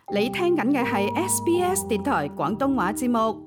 你聽緊嘅係 SBS 電台廣東話節目。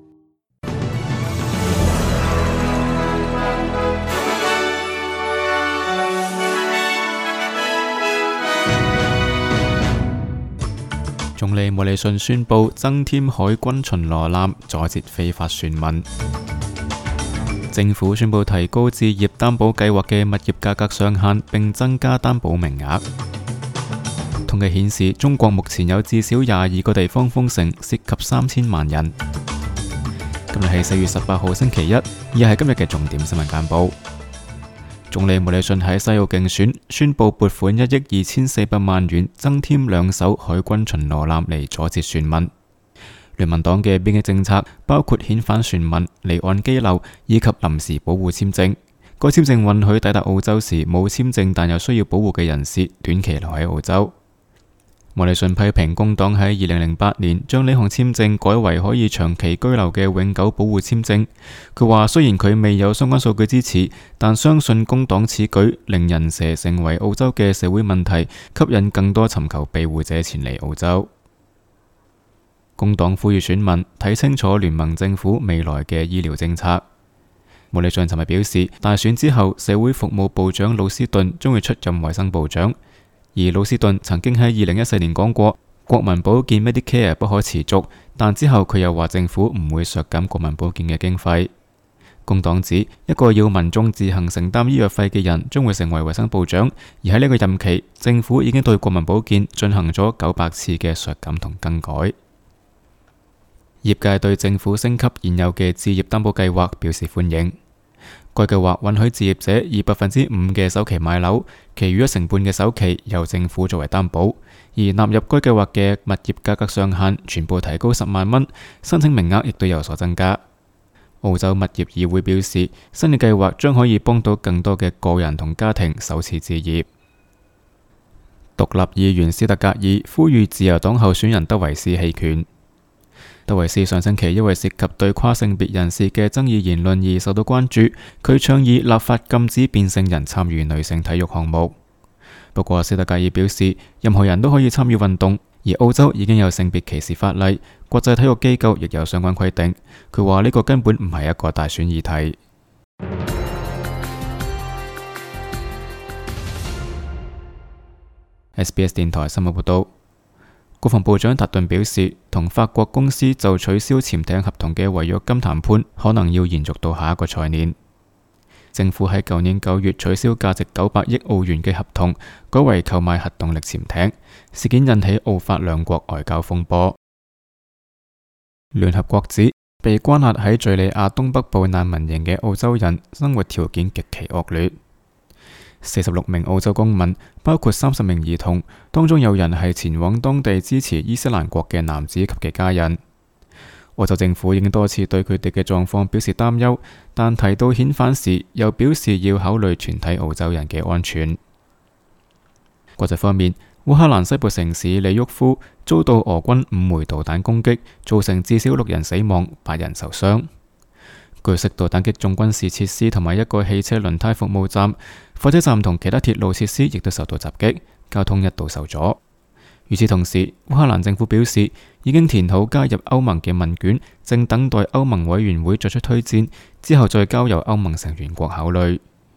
總理莫里遜宣布增添海軍巡邏艦，阻截非法船民。政府宣布提高置業擔保計劃嘅物業價格上限，並增加擔保名額。統計顯示，中國目前有至少22個地方封城，涉及3000萬人。今日係4月18號星期一，以下係今日嘅重點新聞簡報。總理莫里遜喺西澳競選宣布撥款1億2400萬元，增添2艘海軍巡邏艦嚟阻截船民。聯盟黨嘅邊境政策包括遣返船民、離岸羈留以及臨時保護簽證。該簽證允許抵達澳洲時冇簽證但又需要保護嘅人士短期留喺澳洲。莫里遜批評工黨喺2008年將呢項簽證改為可以長期居留嘅永久保護簽證。佢話雖然佢未有相關數據支持，但相信工黨此舉令人蛇成為澳洲嘅社會問題，吸引更多尋求庇護者前嚟澳洲。工黨呼籲選民睇清楚聯盟政府未來嘅醫療政策。莫里遜尋日表示，大選之後社會服務部長魯斯頓將會出任衛生部長。而魯斯頓曾經喺2014年講過，國民保健 Medicare 不可持續，但之後佢又話政府唔會削減國民保健嘅經費。工黨指一個要民眾自行承擔醫藥費嘅人將會成為衛生部長，而喺呢個任期，政府已經對國民保健進行咗900次嘅削減同更改。業界對政府升級現有嘅置業擔保計劃表示歡迎。該計劃允許置業者以5%嘅首期買樓，其餘1成半嘅首期由政府作為擔保。而納入該計劃嘅物業價格上限全部提高10萬蚊，申請名額亦都有所增加。澳洲物業議會表示，新嘅計劃將可以幫到更多嘅個人同家庭首次置業。獨立議員斯特格爾呼籲自由黨候選人德維斯棄權。德維斯上星期因為涉及對跨性別人士嘅爭議言論而受到關注，佢倡議立法禁止變性人參與女性體育項目。不過斯特格爾表示，任何人都可以參與運動，而澳洲已經有性別歧視法例，國際體育機構亦有相關規定。佢話呢個根本唔係一個大選議題。SBS 電台新聞報道。國防部長達頓表示，同法國公司就取消潛艇合同嘅違約金談判可能要延續到下一個財年。政府喺舊年9月取消價值900億澳元嘅合同，改為購買核動力潛艇。事件引起澳法兩國外交風波。聯合國指，被關押喺敘利亞東北部難民營嘅澳洲人生活條件極其惡劣。46名澳洲公民，包括30名兒童，當中有人係前往當地支持伊斯蘭國嘅男子及其家人。澳洲政府已經多次對佢哋嘅狀況表示擔憂，但提到遣返時，又表示要考慮全體澳洲人嘅安全。國際方面，烏克蘭西部城市利沃夫遭到俄軍5枚導彈攻擊，造成至少6人死亡，8人受傷。據悉，導彈擊中軍事設施同埋一個汽車輪胎服務站，火車站同其他鐵路設施亦都受到襲擊，交通一度受阻。與此同時，烏克蘭政府表示已經填好加入歐盟嘅問卷，正等待歐盟委員會作出推薦，之後再交由歐盟成員國考慮。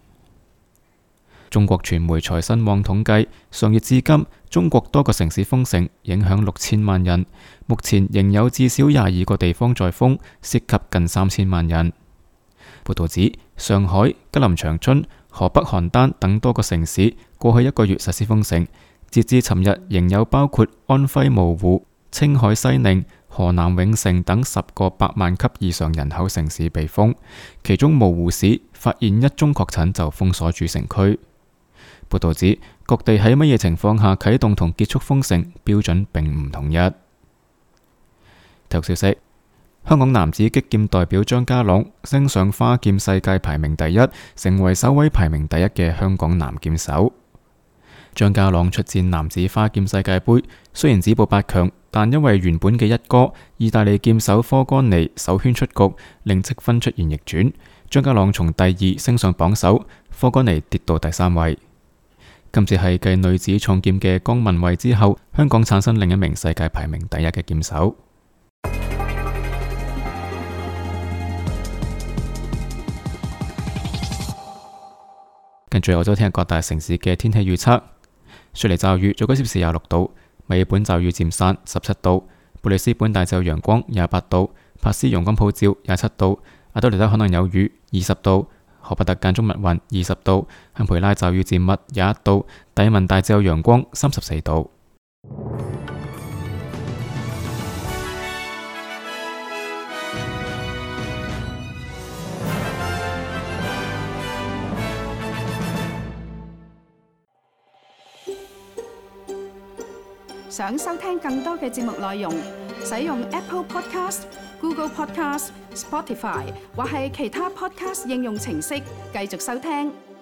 中國傳媒財新網統計，上月至今，中國多個城市封城，影響6000萬人。目前仍有至少22個地方在封，涉及近3000萬人。報道指，上海、吉林長春、河北邯鄲等多個城市過去1個月實施封城，截至尋日仍有包括安徽蕪湖、青海西寧、河南永城等10個100萬級以上人口城市被封，其中蕪湖市發現1宗確診就封鎖主城區。報道指，各地喺乜嘢情況下啟動同結束封城標準並唔統一。體育消息：香港男子擊劍代表張家朗升上花劍世界排名第一，成為首位排名第一嘅香港男劍手。張家朗出戰男子花劍世界盃，雖然止步8強，但因為原本嘅一哥意大利劍手科干尼首圈出局，令積分出現逆轉。張家朗從第2升上榜首，科干尼跌到第3位。 今次係繼女子重劍嘅江文慧之後，香港產生另一名世界排名第一嘅劍手。跟住澳洲聽日各大城市嘅天氣預測：雪梨驟雨，最高攝氏26度；墨爾本驟雨漸散17度；布里斯本大驟陽光28度；珀斯陽光普照27度；阿德萊德可能有雨20度；荷伯特間中密雲20度；堪培拉驟雨漸密21度；達爾文大驟陽光34度。 想收聽更多嘅節目內容，使用 Apple Podcast、Google Podcast、Spotify 或係其他 Podcast 應用程式繼續收聽。